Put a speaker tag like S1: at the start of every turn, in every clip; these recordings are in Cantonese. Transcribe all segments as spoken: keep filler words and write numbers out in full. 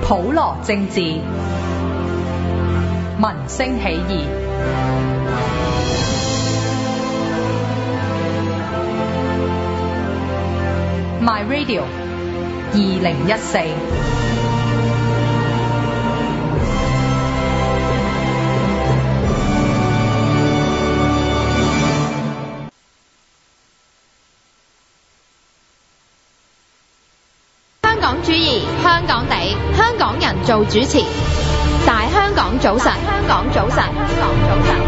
S1: 普羅政治，民聲起義。My Radio 二零一四。
S2: 香港主義，香港地，香港人做主持。大香港早晨，香港早晨，香港早晨。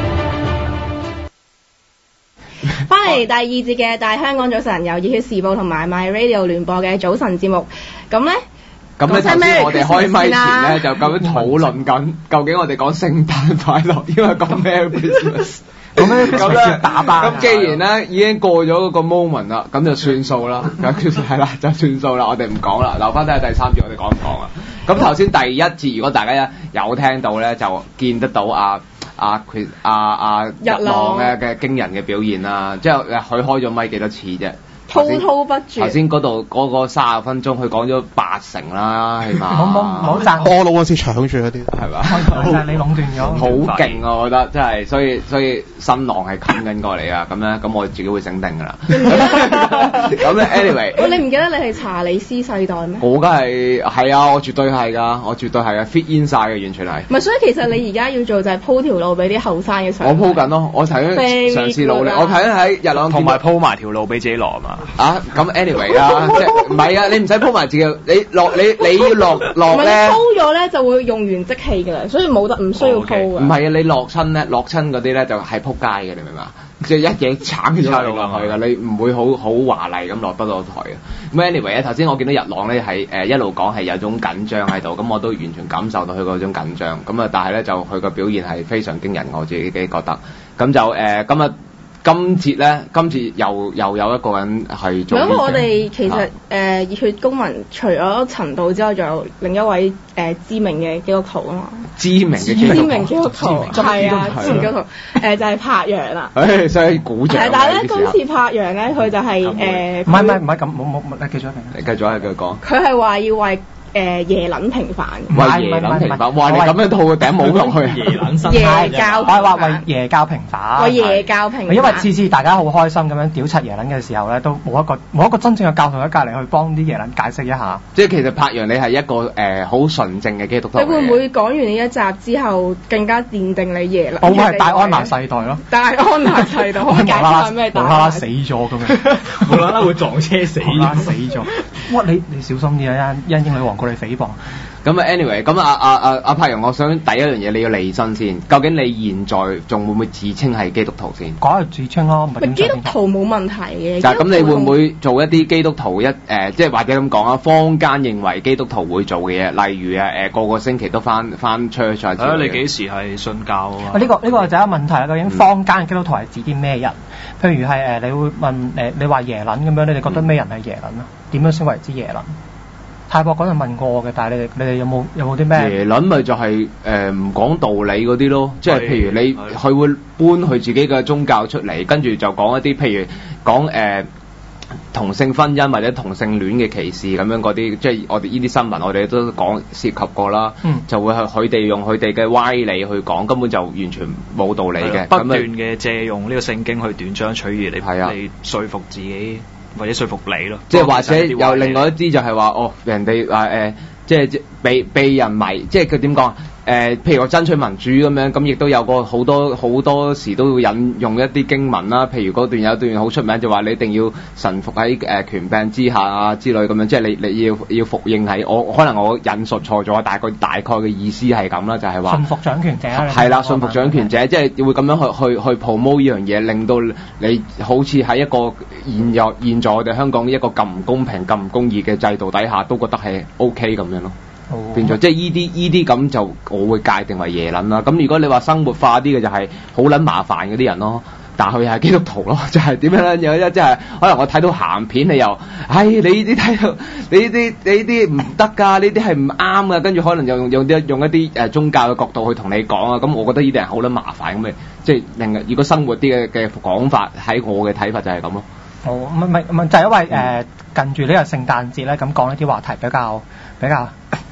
S3: 翻嚟第二節嘅大香港早晨，由熱血時報同埋 My Radio 聯播嘅早晨節目。咁咧，
S4: 咁咧頭先我哋開咪前咧就咁樣討論緊，究竟我哋講聖誕快樂，因為講 Merry Christmas。咁咧咁咧打扮。咁既然咧已經過咗嗰個 moment 啦，咁就算數啦。咁係啦，就算數啦，我哋唔講啦，留翻睇下第三節我哋講唔講啊？咁頭先第一節，如果大家有聽到咧，就見得到啊。阿佢阿阿日朗嘅嘅驚人嘅表現啦，即係佢開咗咪幾多次啫？
S3: 滔滔不絕。頭
S4: 先嗰度嗰個三十分鐘，佢講咗八成啦，係嘛？
S5: 冇冇冇讚
S6: 我老嗰時搶住嗰啲，係嘛？
S5: 就係你壟斷咗。
S4: 好勁啊！我覺得真係，所以所以新浪係冚緊過嚟啊！咁咧，咁我自己會醒定㗎啦。咁咧 ，anyway，
S3: 喂，你唔記得你係查理斯世代咩？
S4: 我梗係係啊！我絕對係㗎，我絕對係啊 fit in 晒嘅，完全係。
S3: 唔係，所以其實你而家要做就係鋪條路俾啲後生嘅上。
S4: 我鋪緊咯，我睇緊嘗試努力，我睇緊喺日朗
S7: 同埋鋪埋條路俾自己落啊嘛。
S4: 啊，咁 anyway 啦，即係唔係啊？你唔使鋪埋自己，你落你你要落落咧，
S3: 鋪咗咧就會用完即棄㗎啦，所以冇得唔需要鋪㗎。
S4: 唔係啊，你落親咧，落親嗰啲咧就係撲街嘅，你明唔明啊？即係一嘢鏟咗落去㗎，你唔會好好華麗咁落得到台嘅。咁 anyway 咧，頭先我見到日朗咧係誒一路講係有種緊張喺度，咁我都完全感受到佢嗰種緊張。咁啊，但係咧就佢個表現係非常驚人，我自己覺得。咁就誒今日。今節咧，今次又又有一個人係做。
S3: 咁我哋其實誒、啊呃、熱血公民除咗陳導之外，仲有另一位誒、呃、知名嘅基督徒啊嘛。
S4: 知名嘅基督徒。知名基督徒
S3: 係啊，知名基督徒誒、呃、就係、是、柏陽啦。
S4: 誒，所以鼓掌。
S3: 係，但係咧今次柏陽咧，佢就係誒。唔係
S5: 唔係唔係咁，冇冇冇，你繼續
S4: 你繼續係佢講。
S3: 佢係話要為。誒耶撚平反，
S4: 為耶撚平反，哇！你咁樣套個頂帽落去，
S5: 耶撚生，
S3: 耶教，
S5: 我係話為耶教平反，
S3: 為耶教平反，
S5: 因為次次大家好開心咁樣屌柒耶撚嘅時候咧，都冇一個冇一個真正嘅教徒喺隔離去幫啲耶撚解釋一下。
S4: 即係其實柏陽你係一個誒好純正嘅基督徒。
S3: 你會唔會講完呢一集之後更加奠定你耶撚？
S5: 我會係大安娜世代咯，
S3: 大安娜世代，我解釋咩？
S5: 無啦啦死咗咁樣，
S7: 無啦啦會撞車死，
S5: 無啦啦死咗。哇！你你小心啲啊！因因英女王過嚟誹謗。
S4: 咁啊 ，anyway， 咁啊啊啊阿柏陽，我想第一樣嘢你要釐身先，究竟你現在仲會唔會自稱係基督徒先？
S5: 講係自稱咯，唔係
S3: 基督徒冇問題嘅。
S4: 就係咁，你會唔會做一啲基督徒一誒、呃，即係或者咁講啊？坊間認為基督徒會做嘅嘢，例如啊誒、呃，個個星期都翻翻 church 啊。
S7: 啊，你幾時係信教啊？
S5: 呢、這個呢、這個就係一個問題啦。究竟坊間基督徒係指啲咩人？譬如係誒、呃，你會問誒、呃，你話耶撚咁樣，你哋覺得咩人係耶撚啊？點樣先為之耶撚？泰國嗰陣問過我嘅，但係你哋你哋有冇有冇啲咩？
S4: 耶撚咪就係誒唔講道理嗰啲咯，即係譬如你佢會搬佢自己嘅宗教出嚟，跟住就講一啲譬如講誒、呃、同性婚姻或者同性戀嘅歧視咁樣嗰啲，即係我哋呢啲新聞我哋都講涉及過啦，嗯、就會係佢哋用佢哋嘅歪理去講，根本就完全冇道理嘅，
S7: 不斷嘅借用呢個聖經去斷章取義嚟嚟說服自己。或者說服你咯，
S4: 即係或者有另外一啲就係話哦，人哋話誒，即係被被人迷，即係佢點講誒？譬如我爭取民主咁樣，咁亦都有個好多好多時都會引用一啲經文啦。譬如嗰段有一段好出名，就話你一定要臣服喺誒、呃、權柄之下啊之類咁樣，即係你你要要服應係我可能我引述錯咗，大概大概嘅意思係咁啦，就係、是、話
S5: 信服掌權者
S4: 係啦，信服掌權者，即係會咁樣去去去 promote 呢樣嘢，令到你好似喺一個現有現在我哋香港一個咁唔公平、咁唔公義嘅制度底下，都覺得係 OK 咁樣咯。哦、變咗即係依啲依啲咁就我會界定為耶撚啦。咁如果你話生活化啲嘅就係好撚麻煩嗰啲人咯，但係佢係基督徒咯，就係、是、點樣咧？有一即係可能我睇到鹹片你又，唉你呢啲睇到你呢啲你呢啲唔得㗎，呢啲係唔啱㗎，跟住可能又用用啲用一啲誒宗教嘅角度去同你講啊。咁我覺得呢啲人好撚麻煩咁嘅，即係令如果生活啲嘅嘅講法喺我嘅睇法就係咁咯。
S5: 哦，唔係唔係就係、是、因為誒、呃、近住呢個聖誕節咧，咁講呢啲話題比較比較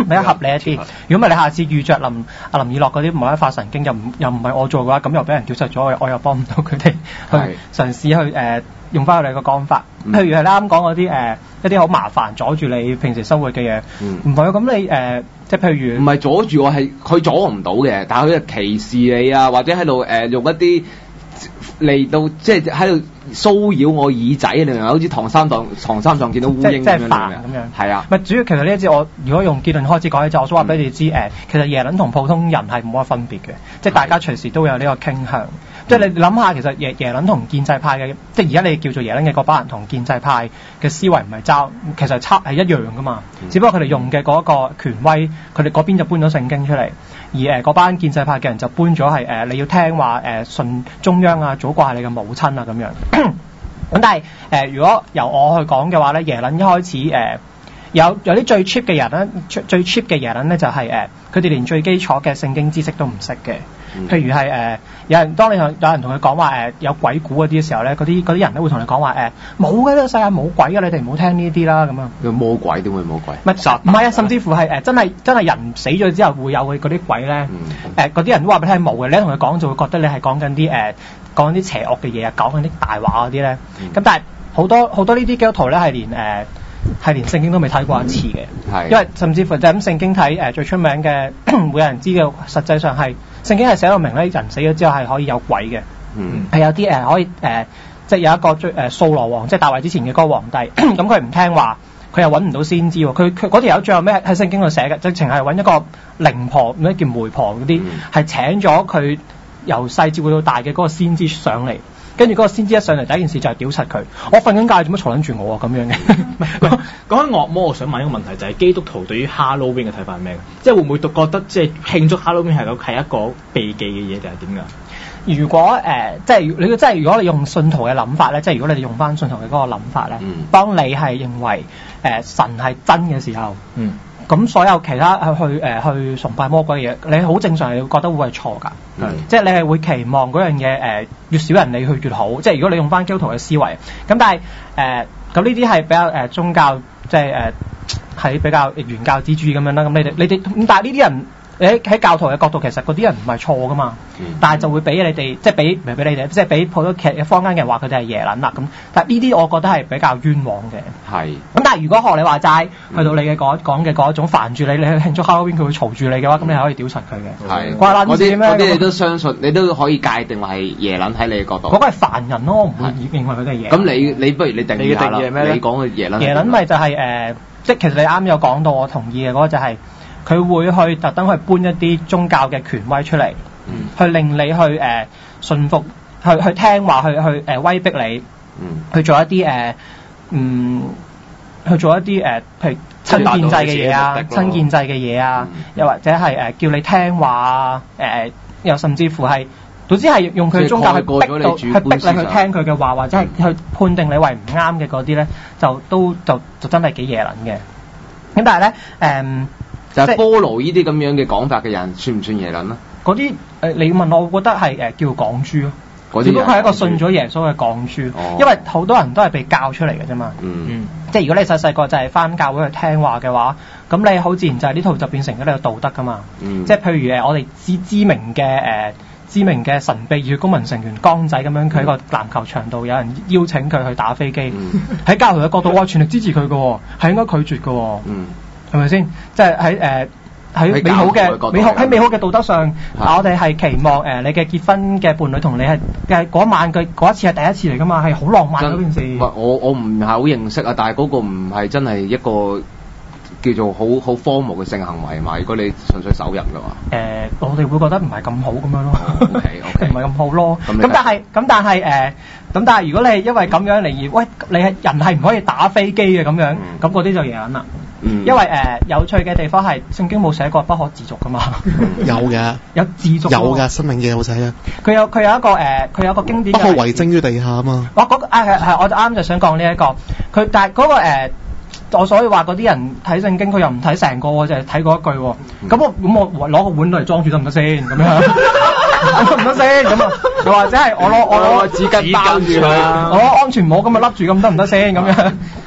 S5: 比較合理一啲。如果唔係你下次遇着林阿林以樂嗰啲無啦啦發神經，又唔又唔係我做嘅話，咁又俾人屌柒咗，我我又幫唔到佢哋去嘗試去誒、呃、用翻佢哋個講法。譬如係你啱講嗰啲誒一啲好麻煩阻住你平時生活嘅嘢，唔係咁你誒、呃、即係譬如唔
S4: 係阻住我係佢阻我唔到嘅，但係佢係歧視你啊，或者喺度誒用一啲嚟到即係喺度騷擾我耳仔，你明唔明？好似唐三藏唐三藏見到烏蠅咁樣嘅，係啊。
S5: 咪主要其實呢一節我如果用結論開始講咧，就我想話俾你知誒、嗯，其實耶倫同普通人係冇乜分別嘅，即係大家隨時都會有呢個傾向。即係你諗下，其實耶耶倫同建制派嘅，即係而家你叫做耶倫嘅嗰班人同建制派嘅思維唔係爭，其實差係一樣噶嘛。嗯、只不過佢哋用嘅嗰個權威，佢哋嗰邊就搬咗聖經出嚟，而誒嗰班建制派嘅人就搬咗係誒你要聽話誒信中央啊，祖國係你嘅母親啊咁樣。咁但係誒、呃、如果由我去講嘅話咧，耶倫一開始誒、呃、有有啲最 cheap 嘅人咧，最 cheap 嘅耶倫咧就係誒佢哋連最基礎嘅聖經知識都唔識嘅。譬如係誒、呃、有人當你有人同佢講話誒有鬼故嗰啲嘅時候咧，嗰啲嗰啲人咧會同你講話誒冇嘅，呢個世界冇鬼嘅，你哋唔好聽呢啲啦咁樣。
S4: 有魔鬼點會冇鬼？
S5: 唔係唔係啊，甚至乎係誒、呃、真係真係人死咗之後會有嗰啲鬼咧。誒嗰啲人都話俾你聽冇嘅，你一同佢講就會覺得你係講緊啲誒講緊啲邪惡嘅嘢啊，講緊啲大話嗰啲咧。咁、嗯、但係好多好多呢啲基督徒咧係連誒。呃係連聖經都未睇過一次嘅、嗯，因為甚至乎就咁聖經睇誒、呃、最出名嘅，每有人知嘅，實際上係聖經係寫到明咧，人死咗之後係可以有鬼嘅，係、嗯、有啲誒、呃、可以誒、呃，即係有一個最誒掃羅王，即係大衛之前嘅嗰個皇帝，咁佢唔聽話，佢又揾唔到先知喎，佢佢嗰條友最後咩喺聖經度寫嘅，直情係揾一個靈婆，咩叫媒婆嗰啲，係、嗯、請咗佢由細照顧到大嘅嗰個先知上嚟。跟住嗰個先知一上嚟，第一件事就係屌柒佢。我瞓緊覺，做乜嘈撚住我啊？咁樣嘅。
S8: 講起惡魔，我想問一個問題，就係、是、基督徒對於 Halloween 嘅睇法係咩？即係會唔會覺得即係慶祝 Halloween 係個係一個避忌嘅嘢，定係點㗎？
S5: 如果誒、呃，即係你即係如果你用信徒嘅諗法咧，即係如果你哋用翻信徒嘅嗰個諗法咧，嗯、當你係認為誒、呃、神係真嘅時候，嗯。咁所有其他去去誒、呃、去崇拜魔鬼嘅嘢，你好正常係覺得會係錯㗎，嗯、即係你係會期望嗰樣嘢誒越少人理佢越好。即係如果你用翻基督徒嘅思維，咁但係誒咁呢啲係比較誒、呃、宗教，即係誒喺比較原教旨主義咁樣啦。咁你哋你哋咁但係呢啲人。你喺教徒嘅角度，其實嗰啲人唔係錯噶嘛，嗯、但係就會俾你哋，即係俾唔係俾你哋，即係俾好多劇嘅坊間嘅人話佢哋係耶撚啦咁。但係呢啲我覺得係比較冤枉嘅。係。咁但係如果學你話齋，嗯、去到你嘅講講嘅嗰一種煩住你，你去慶祝 Halloween 佢會嘈住你嘅話，咁、嗯、你係可以屌柒佢嘅。係。怪撚事咩？嗰啲你都相信，你都可以界定為係耶撚喺你嘅角度。嗰個係凡人咯，我唔會認為佢哋係耶。咁你你不如你定義下啦。你講嘅耶撚。耶撚咪就係、是、誒、呃，即係其實你啱有講到，我同意嘅嗰個就係、是。佢會去特登去搬一啲宗教嘅權威出嚟，嗯、去令你去誒、呃、順服，去去聽話，去去誒、呃、威逼你，嗯、去做一啲誒、呃、嗯，去做一啲誒、呃，譬如親建制嘅嘢啊，親建制嘅嘢啊，嗯、又或者係誒、呃、叫你聽話啊，誒、呃、又甚至乎係，總之係用佢嘅宗教去逼到，去逼你去聽佢嘅話，或者係去判定你為唔啱嘅嗰啲咧，就都就就真係幾耶撚嘅。咁但係咧誒。呃就係菠蘿呢啲咁樣嘅講法嘅人，算唔算耶撚啊？嗰啲誒，你問我，我覺得係誒、呃、叫港豬咯。只不過係一個信咗耶穌嘅港豬，哦、因為好多人都係被教出嚟嘅啫嘛。嗯嗯，即係如果你細細個就係返教會去聽話嘅話，咁你好自然就係呢套就變成咗你嘅道德噶嘛。嗯、即係譬如誒，我哋知知名嘅誒、呃、知名嘅神秘與公民成員江仔咁樣，佢喺個籃球場度有人邀請佢去打飛機，喺、嗯、教徒嘅角度，我全力支持佢嘅，係應該拒絕嘅。嗯。係咪先？即係喺誒喺美好嘅美好喺美好嘅道德上，的我哋係期望誒、呃、你嘅結婚嘅伴侶同你係嘅嗰晚嘅嗰一次係第一次嚟㗎嘛，係好浪漫嗰件事。我我唔係好認識啊，但係嗰個唔係真係一個叫做好好荒謬嘅性行為嘛。如果你純粹手淫嘅話，誒、呃、我哋會覺得唔係咁好咁樣咯。O K O K 唔係咁好咯。咁但係咁但係誒。呃咁但係如果你係因為咁樣嚟而，喂，你係人係唔可以打飛機嘅咁樣，咁嗰啲就嘢啦。嗯、因為誒、呃、有趣嘅地方係聖經冇寫過不可自瀆噶嘛。有嘅，有自瀆。有㗎，申命記有寫啊。佢有佢有一個誒，佢、呃、有一個經典。不可遺精於地下啊嘛。我嗰、那個啊係係，我就啱就想講呢一個。佢但係嗰、那個、呃、我所以話嗰啲人睇聖經，佢又唔睇成個，就係睇嗰一句。咁、嗯、我咁我攞個碗嚟裝住得唔得先？咁樣。得唔得先？咁啊，又或者係我攞我攞紙巾包住佢，我攞安全帽咁啊笠住咁得唔得先？咁樣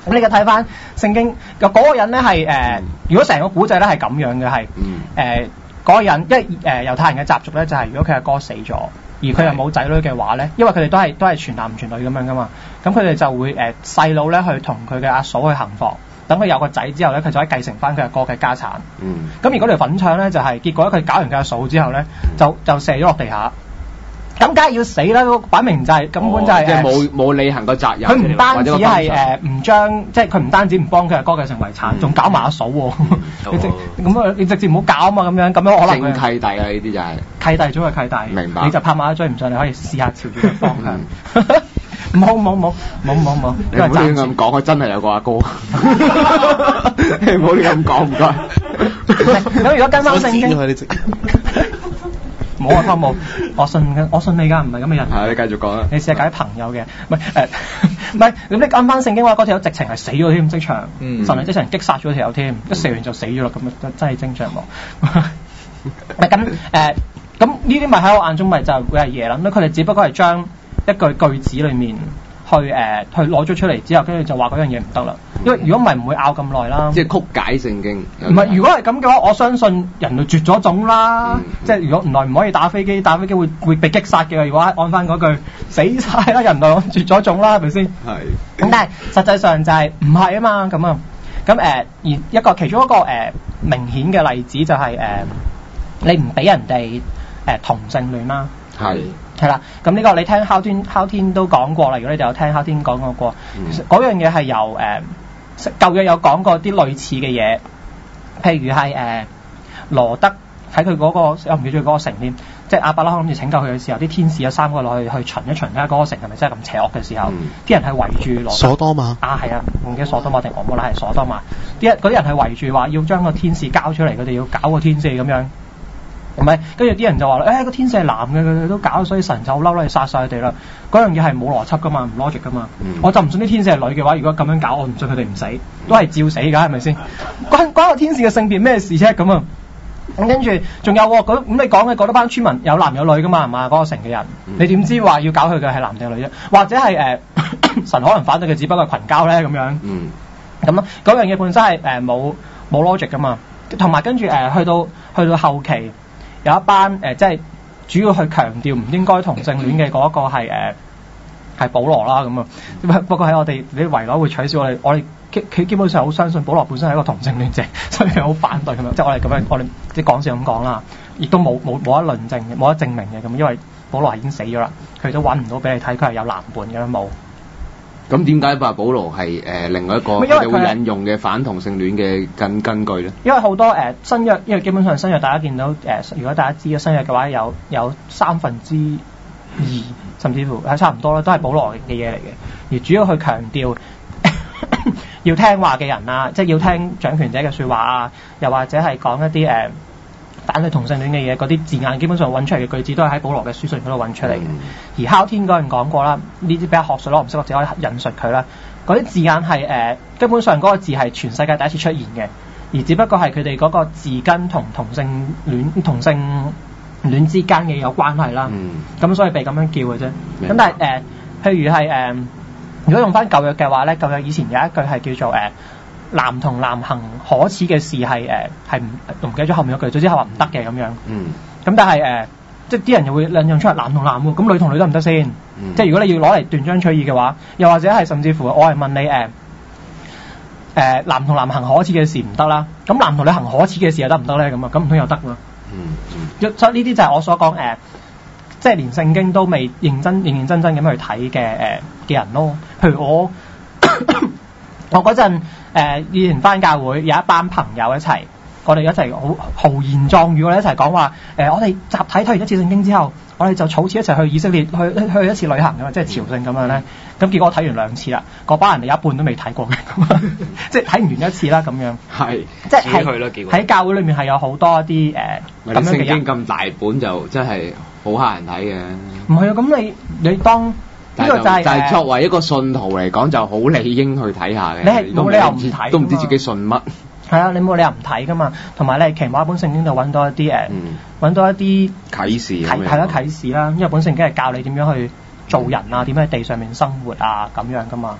S5: 咁你嘅睇翻聖經，嗰、那個人咧係誒，如果成個古仔咧係咁樣嘅，係誒嗰個人，因為誒猶太人嘅習俗咧就係、是、如果佢阿哥死咗，而佢又冇仔女嘅話咧，因為佢哋都係都係傳男唔傳女咁樣噶嘛，咁佢哋就會誒細佬咧去同佢嘅阿嫂去行房，等佢有個仔之後咧，佢就可以繼承翻佢阿哥嘅家產。嗯。咁而嗰條粉腸咧就係、是、結果佢搞完佢阿嫂之後咧，就就射咗落地下。咁梗係要死啦！擺明就係、是、根本就係、是、
S4: 即係冇冇履行個責任。
S5: 佢唔單止係誒唔將，即係佢唔單止唔幫佢阿哥繼承遺產，仲、嗯、搞埋阿嫂喎。你直咁啊！你直接唔好搞啊嘛！咁樣咁樣可能
S4: 正契弟啊！呢啲就係、是、
S5: 契弟中嘅契弟。明白。你就拍馬追唔上，你可以試下朝住個方向。唔好唔好唔好唔好唔好，
S4: 你唔好亂咁講，佢真係有個阿哥。你唔好亂咁講，唔該。
S5: 咁如果跟翻聖經。冇啊，湯姆，我信嘅，我信你㗎，唔係咁嘅人。
S4: 係，你繼續講啦。
S5: 你試下搞啲朋友嘅，唔係誒，唔係咁你啱翻聖經話嗰條友直情係死咗添，即場，嗯、神係即場擊殺咗條友添，一射完就死咗啦，咁啊真係精象喎。咁誒，咁呢啲咪喺我眼中咪就係會係耶撚咯？佢哋只不過係將一句句子裡面。去誒、呃、去攞咗出嚟之後，跟住就話嗰樣嘢唔得啦。因為如果唔係唔會拗咁耐啦。
S4: 即係曲解聖經。
S5: 唔係，如果係咁嘅話，我相信人類絕咗種啦。嗯、即係如果原來唔可以打飛機，打飛機會會被擊殺嘅。如果按翻嗰句死晒啦，人類絕咗種啦，係咪先？係。咁但係實際上就係唔係啊嘛，咁啊，咁誒、呃、而一個其中一個誒、呃、明顯嘅例子就係、是、誒、呃、你唔俾人哋誒、呃、同性戀啦。係。係啦，咁呢個你聽哮天哮天都講過啦。如果你哋有聽哮天講過過，嗰、嗯、樣嘢係由誒、呃、舊約有講過啲類似嘅嘢，譬如係誒、呃、羅德喺佢嗰個我唔記得咗嗰個城添，即係亞伯拉罕諗住拯救佢嘅時候，啲天使有三個落去去巡一巡睇下嗰個城係咪真係咁邪惡嘅時候，啲、嗯、人係圍住羅德。
S6: 所多瑪
S5: 啊，係啊，唔記得所多瑪定俄摩拉係所多瑪，啲嗰啲人係圍住話要將個天使交出嚟，佢哋要搞個天使咁樣。唔係，跟住啲人就話啦，誒、欸、個天使係男嘅，佢哋都搞，所以神就好嬲啦，殺晒佢哋啦。嗰樣嘢係冇邏輯噶嘛，唔 logic 噶嘛。嗯、我就唔信啲天使係女嘅話，如果咁樣搞，我唔信佢哋唔死，都係照死㗎，係咪先？關關個天使嘅性別咩事啫？咁啊，咁跟住仲有喎，咁咁你講嘅嗰多班村民有男有女噶嘛，係嘛？嗰、那個城嘅人，嗯、你點知話要搞佢嘅係男定女啫？或者係誒、呃、神可能反對嘅，只不過係群交咧咁樣。嗯。咁咯，嗰樣嘢本身係誒冇冇 logic 噶嘛，同埋跟住誒、呃、去到去到後期。有一班誒、呃，即係主要去強調唔應該同性戀嘅嗰一個係誒係保羅啦咁啊。不過喺我哋啲圍內會取笑我哋，我哋佢基本上好相信保羅本身係一個同性戀者，所以好反對咁樣。即係我哋咁樣，我哋即係講笑咁講啦，亦都冇冇冇得論證嘅，冇得證明嘅咁。因為保羅係已經死咗啦，佢都揾唔到俾你睇，佢係有男伴嘅冇。
S4: 咁點解話保羅係誒、呃、另外一個佢哋會引用嘅反同性戀嘅根根據咧？因為好多誒、呃、新約，因為基本上新約大家見到誒、呃，如果大家知嘅新約嘅話，有有三分之二甚至乎係差唔多啦，都係保羅嘅嘢嚟嘅。而主要去強調要聽話嘅人啊，即係要聽掌權者嘅説話啊，又或者係講一啲誒、呃反對同性戀嘅嘢，嗰啲字眼基本上揾出嚟嘅句子都係喺保羅嘅書信嗰度揾出嚟嘅。嗯、而哮天嗰人講過啦，呢啲比較學術咯，我唔識，我只可以引述佢啦。嗰啲字眼係誒、呃，基本上嗰個字係全世界第一次出現嘅，而只不過係佢哋嗰個字根同同性戀同性戀之間嘅有關係啦。咁、嗯、所以被咁樣叫嘅啫。咁白但係誒、呃，譬如係誒、呃，如果用翻舊約嘅話咧，舊約以前有一句係叫做誒。呃男同男行可恥嘅事係誒係唔唔記得咗後面嗰句，總之係話唔得嘅咁樣。嗯。咁但係誒、呃，即係啲人又會引用出嚟男同男喎，咁女同女得唔得先？嗯、即係如果你要攞嚟斷章取義嘅話，又或者係甚至乎我係問你誒誒、呃呃、男同男行可恥嘅事唔得啦，咁男同女行可恥嘅事又得唔得咧？咁啊，咁唔通又得嘛？嗯。所以呢啲就係我所講誒、呃，即係連聖經都未認真認認真真咁去睇嘅誒嘅人咯。譬如我我嗰陣。誒、呃、以前返教會有一班朋友一齊，我哋一齊好豪言壯語，我哋一齊講話誒，我哋集體睇完一次聖經之後，我哋就草次一齊去以色列去去一次旅行㗎嘛，即係朝聖咁樣咧。咁結果我睇完兩次啦，嗰班人哋有一半都未睇過嘅，即係睇唔完一次啦咁樣。係，即係喺教會裏面係有好多一啲誒咁樣嘅人。聖經咁大本就真係好嚇人睇嘅。唔係啊，咁你你當。呢個就係、是、 但係作為一個信徒嚟講，就好理應去睇下嘅。
S5: 你係冇理由唔睇，
S4: 都唔知自己信乜。
S5: 係啊，你冇理由唔睇噶嘛。同埋你係期望一本聖經度揾到一啲誒，揾、嗯、到一啲
S4: 啟示。
S5: 係啦，啟示啦。因為本聖經係教你點樣去做人啊，點樣喺地上面生活啊，咁樣噶嘛。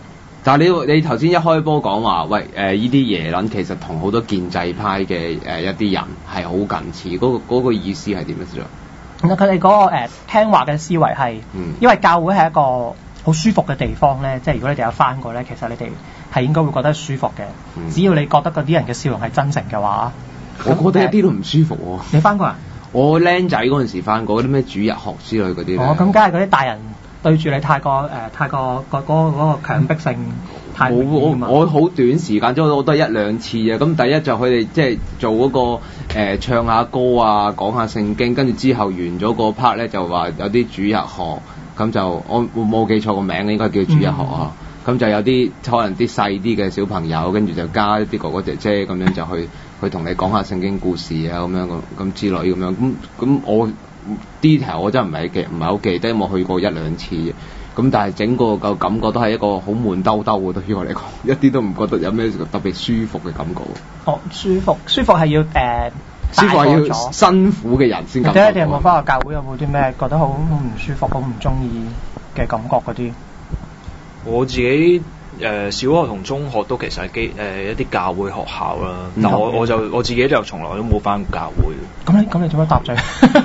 S4: 但係你你頭先一開波講話，喂誒呢啲耶撚其實同好多建制派嘅誒、呃、一啲人係好近似，嗰、嗰個嗰個意思係點樣先？
S5: 其實佢哋嗰個誒、呃、聽話嘅思維係，
S4: 嗯、因
S5: 因為教會係一個好舒服嘅地方咧，即係如果你哋有翻過咧，其實你哋係應該會覺得舒服嘅。嗯、只要你覺得嗰啲人嘅笑容係真誠嘅話，
S4: 我覺得一啲都唔舒服喎、啊。
S5: 你翻過啊？
S4: 我僆仔嗰陣時翻過嗰啲咩主日學之類嗰啲。
S5: 哦，咁梗係嗰啲大人對住你太過誒、呃、太過個嗰個嗰個強迫性太明顯啊！
S4: 我我好短時間，即係我都係一兩次啊。咁第一就佢哋即係做嗰、嗰個、呃、唱下歌啊，講下聖經，跟住之後完咗個 part 咧，就話有啲主日學，咁就我冇記錯個名，應該叫主日學啊。咁、嗯、就有啲可能啲細啲嘅小朋友，跟住就加一啲哥哥姐姐咁樣就去去同你講下聖經故事啊，咁樣咁咁之類咁樣。咁咁我 detail 我真係唔係記唔係好記得，因為我去過一兩次。咁但係整個個感覺都係一個好悶兜兜嘅，對於我嚟講，一啲都唔覺得有咩特別舒服嘅感覺。
S5: 哦，舒服，舒服係要誒，呃、
S4: 舒服係要辛苦嘅人先感覺。
S5: 或者你有冇翻過教會？有冇啲咩覺得好唔舒服、好唔中意嘅感覺嗰啲？
S7: 我自己誒、呃、小學同中學都其實係基誒一啲教會學校啦，嗯、但我我就我自己就從來都冇翻過教會。
S5: 咁你咁你做乜答嘴？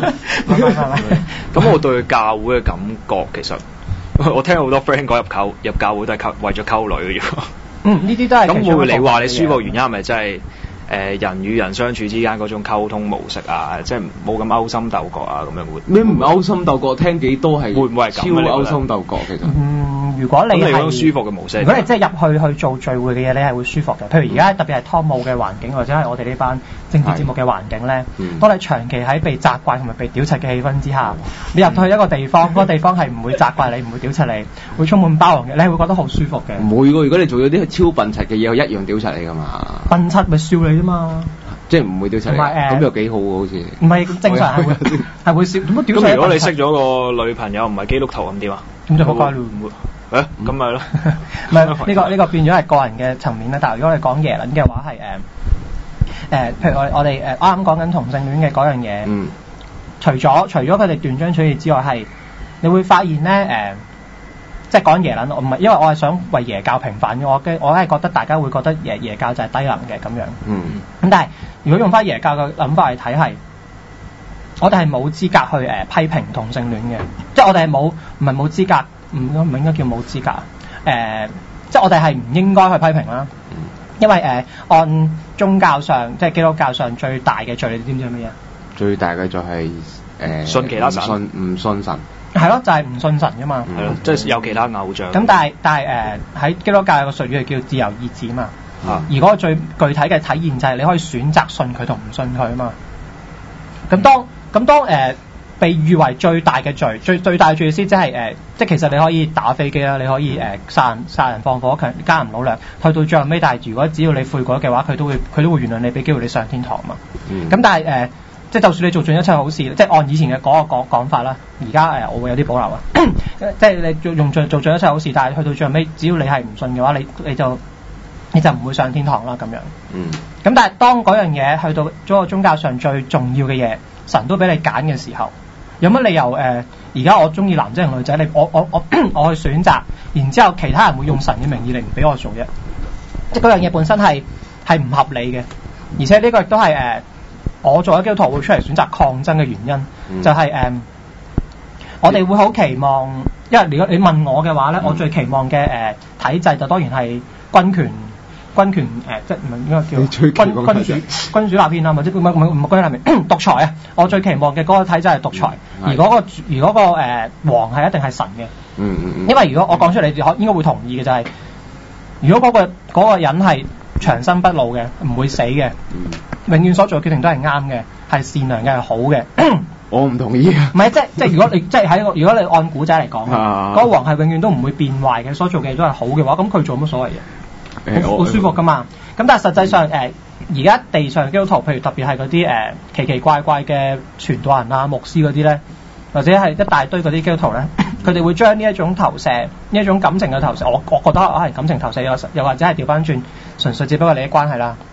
S7: 咁我對教會嘅感覺其實。我聽好多 friend 講入教入教會都係溝為咗溝女嘅啫。
S5: 嗯，呢啲都係。咁
S7: 會唔會你話你舒服原因係咪真係誒人與人相處之間嗰種溝通模式啊？即係冇咁勾心鬥角啊咁樣會？
S4: 你唔勾心鬥角，聽幾多係
S7: 會唔會係咁？
S4: 超勾心鬥角其實。
S5: 嗯，如果你係
S7: 舒服嘅模式，
S5: 如果你即係入去去做聚會嘅嘢，你係會舒服嘅。譬如而家特別係湯姆嘅環境，或者係我哋呢班政治節目嘅環境咧，嗯、當你長期喺被責怪同埋被屌柒嘅氣氛之下，你入到去一個地方，嗰、嗯、個地方係唔會責怪你，唔會屌柒你，會充滿包容嘅，你係會覺得好舒服嘅。
S4: 唔會喎，如果你做咗啲超笨柒嘅嘢，我一樣屌柒你噶嘛。
S5: 笨柒咪笑你啫嘛。
S4: 即係唔會屌柒你，咁又幾好喎，好似。
S5: 唔係正常係會係會笑，點解屌柒？
S7: 咁如果你識咗個女朋友唔係基督徒咁點啊？
S5: 咁就好乖咯。
S7: 誒，咁咪咯。
S5: 唔係呢個呢個變咗係個人嘅層面啦。但係如果你講耶撚嘅話係誒誒，譬如我我哋誒啱啱講緊同性戀嘅嗰樣嘢。嗯。除咗除咗佢哋斷章取義之外，係你會發現咧誒、呃，即係講耶撚，我唔係因為我係想為耶教平反嘅，我嘅我係覺得大家會覺得耶耶教就係低能嘅咁樣。嗯。咁但係如果用翻耶教嘅諗法嚟睇係，我哋係冇資格去誒、呃、批評同性戀嘅，即係我哋係冇唔係冇資格。唔唔應該叫冇資格，誒、呃，即係我哋係唔應該去批評啦，因為誒、呃、按宗教上，即係基督教上最大嘅罪，你知唔知係乜嘢？最大嘅罪係誒
S7: 信其他神，
S4: 信唔信神？
S5: 係咯，就係、是、唔信神㗎嘛。
S7: 係咯、嗯，即係有其他偶像。咁
S5: 但係但係誒喺基督教有個術語係叫自由意志嘛，啊、而嗰個最具體嘅體現就係你可以選擇信佢同唔信佢啊嘛。咁當咁當誒。呃被譽為最大嘅罪，最最大嘅罪意思即係誒，即係其實你可以打飛機啦，你可以誒、呃、殺人殺人放火強奸淫擄掠，去到最後尾，但係如果只要你悔改嘅話，佢都會佢都會原諒你，俾機會你上天堂嘛。咁、嗯、但係誒、呃，即係就算你做盡一切好事，即係按以前嘅嗰個講講法啦，而家誒我會有啲保留啊。即係你做用盡做盡一切好事，但係去到最後尾，只要你係唔信嘅話，你你就你就唔會上天堂啦咁樣。嗯。咁但係當嗰樣嘢去到咗個宗教上最重要嘅嘢，神都俾你揀嘅時候。有乜理由誒？而、呃、家我中意男仔同女仔，你我我我我去選擇，然之後其他人會用神嘅名義嚟唔俾我做啫。即係嗰樣嘢本身係係唔合理嘅，而且呢個亦都係誒我作為基督徒會出嚟選擇抗爭嘅原因，嗯、就係、是、誒、呃、我哋會好期望，因為如果你問我嘅話咧，嗯、我最期望嘅誒、呃、體制就當然係軍權。軍權誒、呃，即係唔係應該叫君君主君主立憲啊，或者唔係唔係唔係君主立憲獨裁啊！我最期望嘅嗰個體制係獨裁，嗯、而嗰、嗰個而嗰、嗰個誒、呃、王係一定係神嘅。嗯嗯嗯。因為如果我講出嚟，你可應該會同意嘅就係、是，如果嗰、嗰個嗰個人係長生不老嘅，唔會死嘅，嗯、永遠所做嘅決定都係啱嘅，係善良嘅，係好嘅。
S4: 我唔同意啊！
S5: 唔係即係即係如果你即係喺個如果你按古仔嚟講，嗰個王係永遠都唔會變壞嘅，所做嘅嘢都係好嘅話，咁佢做乜所謂嘅？好好舒服噶嘛，咁但係實際上誒而家地上嘅基督徒，譬如特別係嗰啲誒奇奇怪怪嘅傳道人啊、牧師嗰啲咧，或者係一大堆嗰啲基督徒咧，佢哋會將呢一種投射、呢一種感情嘅投射，我我覺得可能感情投射，又又或者係調翻轉，純粹只不過利益關係啦，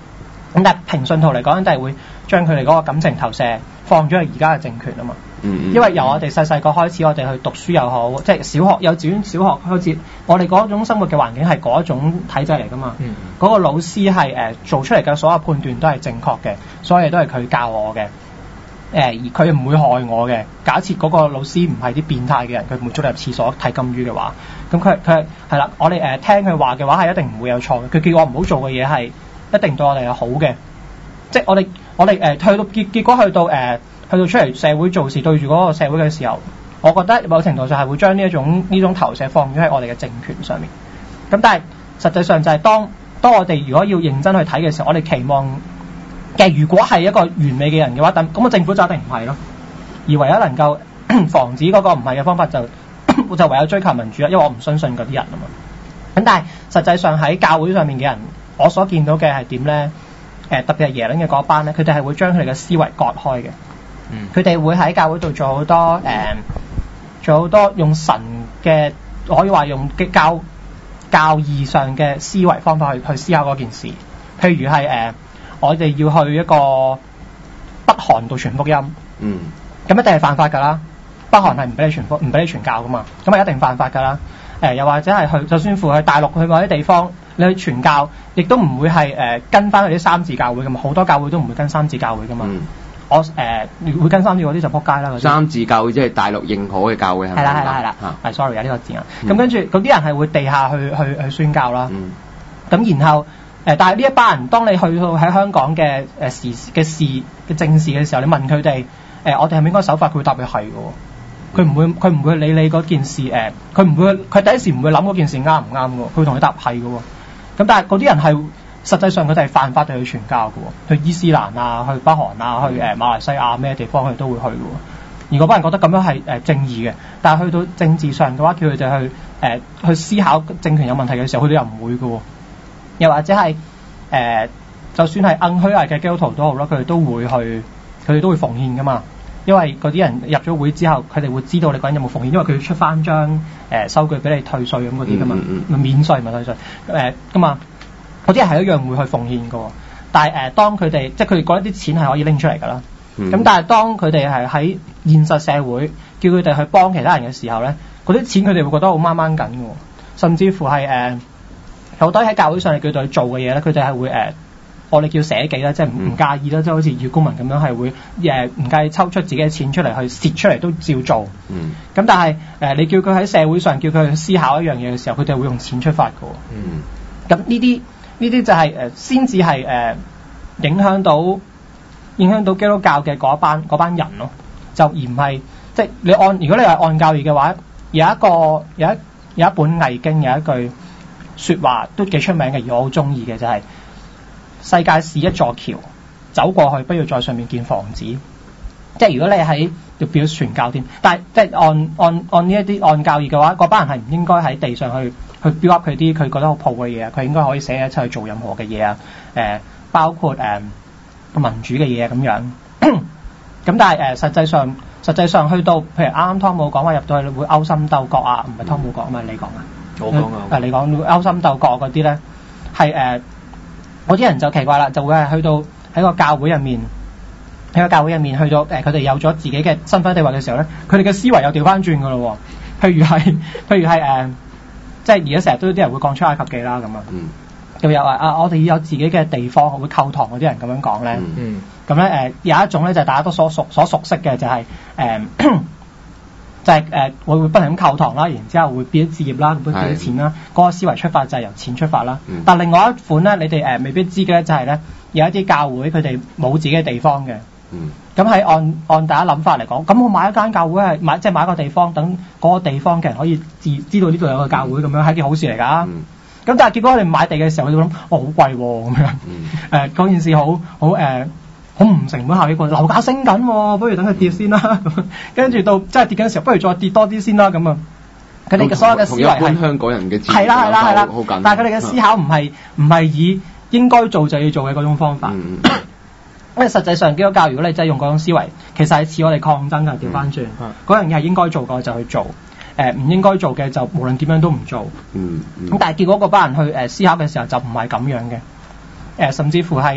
S5: 咁但係平信徒嚟講，都係會將佢哋嗰個感情投射放咗去而家嘅政權啊嘛。
S4: 嗯、
S5: 因為由我哋細細個開始，我哋去讀書又好，即係小學、幼稚園、小學開始，我哋嗰種生活嘅環境係嗰種體制嚟噶嘛。嗰、嗯、個老師係誒、呃、做出嚟嘅所有判斷都係正確嘅，所有嘢都係佢教我嘅。誒、呃、而佢唔會害我嘅。假設嗰個老師唔係啲變態嘅人，佢唔會捉你入廁所睇金魚嘅話，咁佢佢係啦，我哋誒、呃、聽佢話嘅話係一定唔會有錯嘅。佢叫我唔好做嘅嘢係一定對我哋係好嘅。即係我哋我哋誒、呃、去到結結果去到誒。呃去到出嚟社會做事，對住嗰個社會嘅時候，我覺得某程度上係會將呢一種呢種投射放咗喺我哋嘅政權上面。咁但係實際上就係當當我哋如果要認真去睇嘅時候，我哋期望嘅如果係一個完美嘅人嘅話，咁咁個政府就一定唔係咯。而唯一能夠防止嗰個唔係嘅方法就就唯有追求民主啦，因為我唔相信嗰啲人啊嘛。咁但係實際上喺教會上面嘅人，我所見到嘅係點咧？誒、呃、特別係耶倫嘅嗰班咧，佢哋係會將佢哋嘅思維割開嘅。佢哋、嗯、會喺教會度做好多誒、呃，做好多用神嘅，可以話用嘅教教義上嘅思維方法去去思考嗰件事。譬如係誒、呃，我哋要去一個北韓度傳福音，嗯，咁一定係犯法㗎啦。北韓係唔俾你傳福，唔俾你傳教㗎嘛，咁係一定犯法㗎啦。誒、呃，又或者係去，就算乎去大陸去某啲地方，你去傳教，亦都唔會係誒、呃、跟翻佢啲三字教會㗎嘛。好多教會都唔會跟三字教會㗎嘛。嗯我誒、呃、會跟三字嗰啲就撲街啦。
S4: 三字教會即係大陸認可嘅教會係咪？
S5: 係啦係啦係啦，係 sorry 有呢個字眼。咁、嗯、跟住嗰啲人係會地下去去去宣教啦。咁、嗯、然後誒、呃，但係呢一班人，當你去到喺香港嘅誒時嘅事嘅政事嘅時候，你問佢哋誒，我哋係咪應該守法？佢會答你係嘅。佢唔會佢唔會理你嗰件事誒，佢、呃、唔會佢第一時唔會諗嗰件事啱唔啱嘅。佢會同你答係嘅。咁但係嗰啲人係。實際上佢哋係犯法地去傳教嘅，去伊斯蘭啊，去北韓啊，去誒、呃、馬來西亞咩地方佢哋都會去嘅。而嗰班人覺得咁樣係誒、呃、正義嘅，但係去到政治上嘅話，叫佢哋去誒、呃、去思考政權有問題嘅時候，佢哋又唔會嘅。又或者係誒、呃，就算係硬虛偽嘅基督徒都好啦，佢哋都會去，佢哋都會奉獻㗎嘛。因為嗰啲人入咗會之後，佢哋會知道你個人有冇奉獻，因為佢要出翻張誒收據俾你退稅咁嗰啲㗎嘛，嗯嗯、免稅唔係退稅誒㗎嘛。嗰啲人係一樣會去奉獻嘅，但係誒、呃，當佢哋即係佢哋覺得啲錢係可以拎出嚟㗎啦。咁、嗯、但係當佢哋係喺現實社會叫佢哋去幫其他人嘅時候咧，嗰啲錢佢哋會覺得好掹掹緊嘅，甚至乎係誒好多喺教會上嚟叫佢哋去做嘅嘢咧，佢哋係會誒、呃、我哋叫捨己啦，即係唔唔介意啦，即係好似葉公民咁樣係會誒唔介意抽出自己嘅錢出嚟去蝕出嚟都照做。咁、嗯、但係誒、呃、你叫佢喺社會上叫佢去思考一樣嘢嘅時候，佢哋會用錢出發嘅。咁呢啲。呢啲就係、是、誒，先至係誒影響到影響到基督教嘅嗰班嗰班人咯，就而唔係即係你按如果你係按教義嘅話，有一個有一有一本偽經有一句説話都幾出名嘅，而我好中意嘅就係、是、世界是一座橋，走過去不要在上面建房子。即係如果你喺要表傳教添，但係即係按按按呢一啲按教義嘅話，嗰班人係唔應該喺地上去去 build up 佢啲佢覺得好破嘅嘢啊，佢應該可以寫一出去做任何嘅嘢啊，誒、呃、包括誒、呃、民主嘅嘢咁樣。咁但係誒、呃、實際上實際上去到譬如啱啱湯姆講話入到去會勾心鬥角啊，唔係湯姆講啊嘛，你講啊？
S7: 我講啊。
S5: 誒你講勾心鬥角嗰啲咧，係誒嗰啲人就奇怪啦，就會係去到喺個教會入面。喺個教會入面去到誒，佢、呃、哋有咗自己嘅身份地位嘅時候咧，佢哋嘅思維又調翻轉噶咯。譬如係，譬如係誒、呃，即係而家成日都有啲人會講出埃及記啦咁啊。嗯。又有話啊，我哋要有自己嘅地方，會構堂嗰啲人咁樣講咧。嗯。咁咧誒，有一種咧就係、大家都所熟所熟悉嘅就係、是、誒、呃，就係、是、誒、呃、會會不停咁構堂啦，然之後會變咗置業啦，會變咗錢啦。嗰、嗯、個思維出發就係由錢出發啦。嗯、但另外一款咧，你哋誒、呃、未必知嘅咧，就係咧有一啲教會佢哋冇自己嘅地方嘅。嗯，咁喺按按大家諗法嚟講，咁我買一間教會係買即係買一個地方，等嗰個地方嘅人可以知知道呢度有個教會咁樣，係件好事嚟㗎。咁、嗯、但係結果我哋買地嘅時候，佢哋諗，哦好貴喎咁樣。誒嗰、嗯呃、件事好好誒好唔成本效益喎，樓價升緊喎，不如等佢跌先啦。跟住到真係跌緊嘅時候，不如再跌多啲先啦咁啊。佢哋嘅所有嘅思維係同一般香港人嘅係啦係啦係啦，但係佢哋嘅思考唔係唔係以應該做就要做嘅嗰種方法。嗯因為實際上基督教如果你真係用嗰種思維，其實係似我哋抗爭㗎，調翻轉嗰樣嘢係應該做嘅就去做，誒、呃、唔應該做嘅就無論點樣都唔做。嗯咁、嗯、但係結果嗰班人去誒、呃、思考嘅時候就唔係咁樣嘅，誒、呃、甚至乎係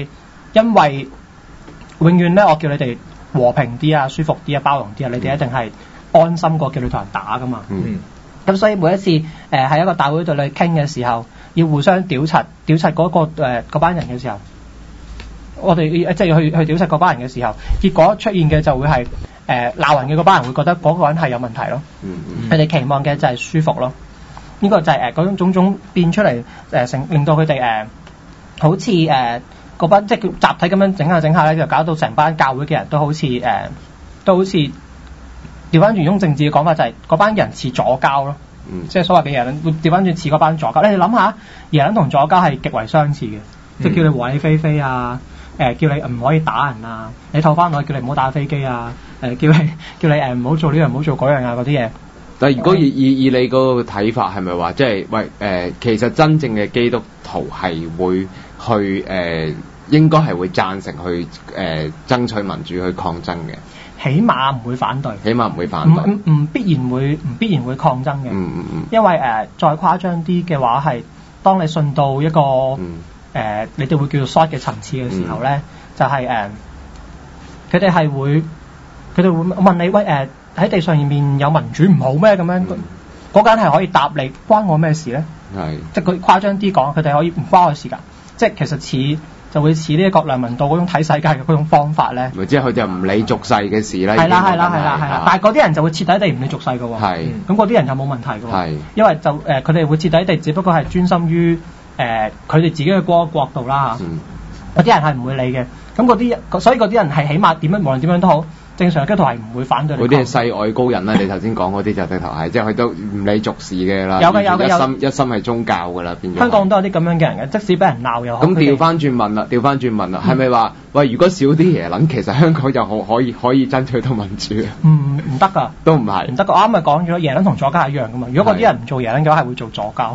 S5: 因為永遠咧，我叫你哋和平啲啊、舒服啲啊、包容啲啊，你哋一定係安心過叫你同人打噶嘛。
S4: 嗯。
S5: 咁所以每一次誒喺、呃、一個大會度你傾嘅時候，要互相屌柒屌柒嗰個誒嗰班人嘅時候，我哋即係要去去屌柒嗰班人嘅時候，結果出現嘅就會係誒鬧人嘅嗰班人會覺得嗰個人係有問題咯。
S4: 嗯嗯。
S5: 佢哋期望嘅就係舒服咯。呢、這個就係誒嗰種種種變出嚟誒成令到佢哋誒好似誒嗰班即係集體咁樣整下整下咧，就搞到成班教會嘅人都好似誒、呃、都好似調翻轉用政治嘅講法就係嗰班人似左膠咯。嗯、即係所謂嘅耶倫會調翻轉似嗰班左膠。你哋諗下，耶倫同左膠係極為相似嘅，嗯、即係叫你和理非非啊，誒、呃、叫你唔可以打人啊，你透翻我叫你唔好打飛機啊，誒、呃、叫你叫你誒唔好做呢樣唔好做嗰樣啊嗰啲嘢。
S4: 但係如果以以以你嗰個睇法係咪話即係喂誒、呃，其實真正嘅基督徒係會去誒、呃，應該係會贊成去誒、呃、爭取民主去抗爭嘅？
S5: 起碼唔會反對，
S4: 起碼唔會反對，
S5: 唔唔必然會唔必然會抗爭嘅。
S4: 嗯嗯嗯。因
S5: 為誒、呃、再誇張啲嘅話係，當你信到一個誒、嗯呃、你哋會叫做 short 嘅層次嘅時候咧，嗯、就係誒佢哋係會佢哋會問你喂誒。呃喺地上面有民主唔好咩？咁樣嗰間係可以答你，關我咩事咧？係是即係佢誇張啲講，佢哋可以唔關我事㗎。即係其實似就會似呢一個梁文道嗰種睇世界嘅嗰種方法咧。即係佢就唔理俗世嘅事啦。係啦係啦係啦係啦，但係嗰啲人就會徹底地唔理俗世㗎喎。係咁嗰啲人就冇問題㗎喎。係因為就誒佢哋會徹底地，只不過係專心於誒佢哋自己嘅嗰個國度啦嚇。有啲、嗯、人係唔會理嘅。咁嗰啲所以嗰啲人係起碼點樣，無論點樣都好。正常嘅基督徒係唔會反對你。嗰啲係世外高人啦，你頭先講嗰啲就直頭係，即係佢都唔理俗事嘅啦。有嘅有嘅有。一心一心係宗教㗎啦，變咗。香港都有啲咁樣嘅人嘅，即使俾人鬧又好。咁調翻轉問啦，調翻轉問啦，係咪話喂？如果少啲耶撚，其實香港就可可以可以爭取到民主啊？唔唔得㗎，都唔係。唔得㗎，我啱咪講咗，耶撚同左膠係一樣㗎嘛。如果嗰啲人唔做耶撚嘅話，係會做左膠。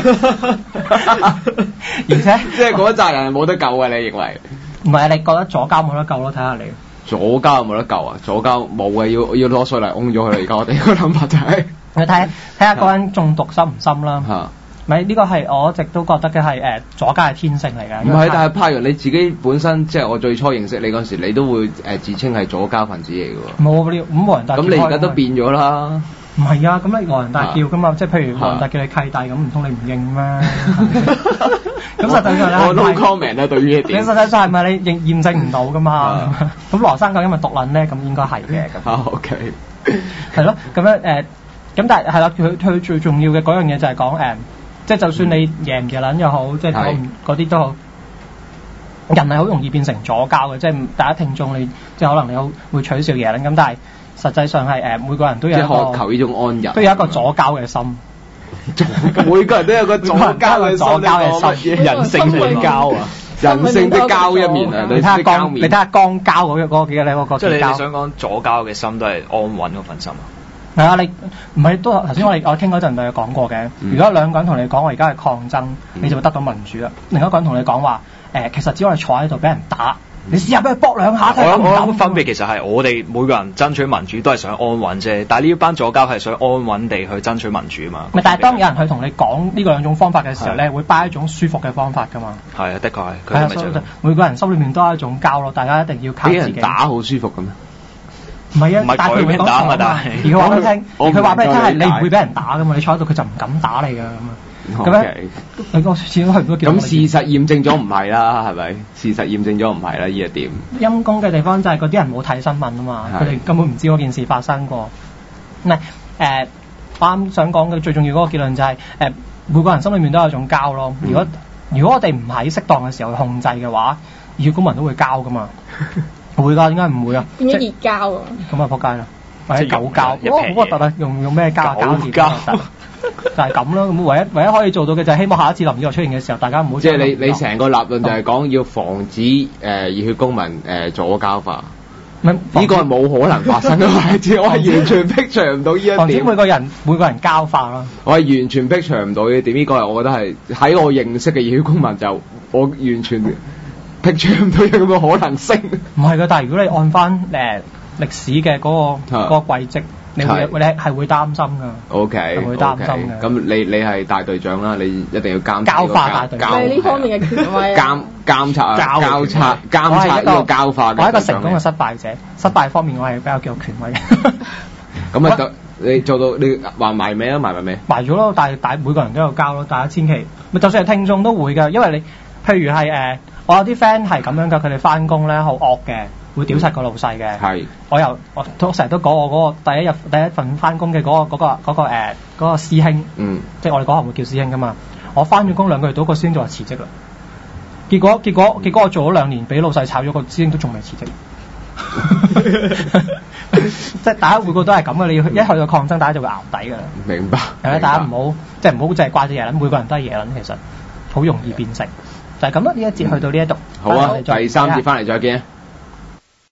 S5: 而且即係嗰一紮人係冇得救嘅，你認為？唔係啊，你覺得左膠冇得救咯？睇下你。左膠有冇得救啊？左膠冇嘅，要要攞水嚟㧬咗佢啦！而家我哋個諗法就係、是，你睇睇下嗰人中毒深唔深啦。嚇、啊，咪呢個係我一直都覺得嘅係誒左膠係天性嚟嘅。唔係，但係派陽你自己本身即係我最初認識你嗰陣時，你都會誒、呃、自稱係左膠分子嚟嘅喎。冇呢咁無人大叫。咁你而家都變咗啦。唔係啊，咁你無人大叫㗎嘛？啊、即係譬如無人大叫你契弟咁，唔通你唔認咩？咁實際上咧，我 no comment 啦，對於呢點。你實際上係咪你認驗證唔到㗎嘛？咁羅生究竟係咪毒撚咧？咁應該係嘅。咁啊 OK，係咯，咁樣誒，咁但係係啦，佢佢最重要嘅嗰樣嘢就係講誒，即係就算你贏唔贏撚又好，即係嗰嗰啲都好，人係好容易變成左膠嘅，即係大家聽眾你即係可能你好會取笑贏撚咁，但係實際上係誒每個人都有一個渴求呢種安逸，都有一個左膠嘅心。每個人都有個左膠嘅左膠嘅心，人性嘅膠啊，人性的膠一面啊！你睇下光，你睇下光膠嗰個嗰個幾個你嗰個即係你想講左膠嘅心都係安穩嗰份心啊？係啊，你唔係都頭先我哋我傾嗰陣就有講過嘅。如果兩個人同你講我而家係抗爭，你就會得到民主啦。另一個人同你講話誒，其實只可以坐喺度俾人打。你試下俾佢搏兩下睇下。我諗分別其實係我哋每個人爭取民主都係想安穩啫，但係呢一班左膠係想安穩地去爭取民主啊嘛。咪但係當有人去同你講呢個兩種方法嘅時候咧，會擺一種舒服嘅方法㗎嘛。係啊，的確係。係啊，所以每個人心裏面都係一種膠咯，大家一定要靠自己。俾人打好舒服咁咩？唔係啊，但係佢會講錯啊嘛。而佢話俾你聽，佢話俾你聽係你唔會俾人打㗎嘛，你坐喺度佢就唔敢打你㗎咁啊。咁樣，你個始終去唔到。咁事實驗證咗唔係啦，係咪？事實驗證咗唔係啦，呢一點。陰公嘅地方就係嗰啲人冇睇新聞啊嘛，佢哋根本唔知嗰件事發生過。唔係誒，我啱想講嘅最重要嗰個結論就係、是、誒、呃，每個人心裏面都有一種膠咯。如果、嗯、如果我哋唔喺適當嘅時候去控制嘅話，熱血公民都會膠噶嘛。會㗎，點解唔會啊？變咗熱膠啊！咁啊，撲街啦！或者狗膠，哇，好核突啊！用用咩膠啊？膠熱膠。就係咁咯，咁唯一唯一可以做到嘅就係希望下一次林子華出現嘅時候，大家唔好即係你你成個立論就係講要防止誒熱血公民誒左膠化，呢個係冇可能發生嘅位置，我係完全 picture 唔到呢一點。防止每個人每個人膠化咯，我係完全 picture 唔到呢一點，呢個係我覺得係喺我認識嘅熱血公民就我完全 picture 唔到有咁嘅可能性。唔係㗎，但係如果你按翻誒歷史嘅嗰個嗰個軌跡。 你會你係會擔心㗎。
S4: O K，
S5: 係會擔心嘅。
S4: 咁你你係大隊長啦，你一定要監
S5: 教化大隊長，
S3: 你呢方面嘅權威。
S4: 監監察交叉監察呢個教化嘅。
S5: 我係一個成功嘅失敗者，失敗方面我係比較叫權威嘅。
S4: 咁啊，你做到你話埋尾啊，埋埋尾。
S5: 埋咗咯，但係大每個人都有交咯，大家千祈咪就算係聽眾都會㗎，因為你譬如係誒、呃，我有啲 friend 係咁樣㗎，佢哋翻工咧好惡嘅，會屌柒個老細嘅。係、嗯。我又我成日都講我嗰個第一日第一份翻工嘅嗰個嗰、嗰個嗰、嗰個誒嗰、呃嗰個師兄，嗯，即係我哋嗰行會叫師兄㗎嘛。我翻咗工兩個月到，個師兄就話辭職啦。結果結果結果我做咗兩年，俾老細炒咗，個師兄都仲未辭職。即係大家每個都係咁嘅，你要一去到抗爭，大家就會淆底㗎啦。明白。係咧，大家唔好即係唔好淨係掛住耶撚，每個人都係耶撚，其實好容易變成就係咁啦。呢一節去到呢一度，
S4: 好啊，第三節翻嚟再見。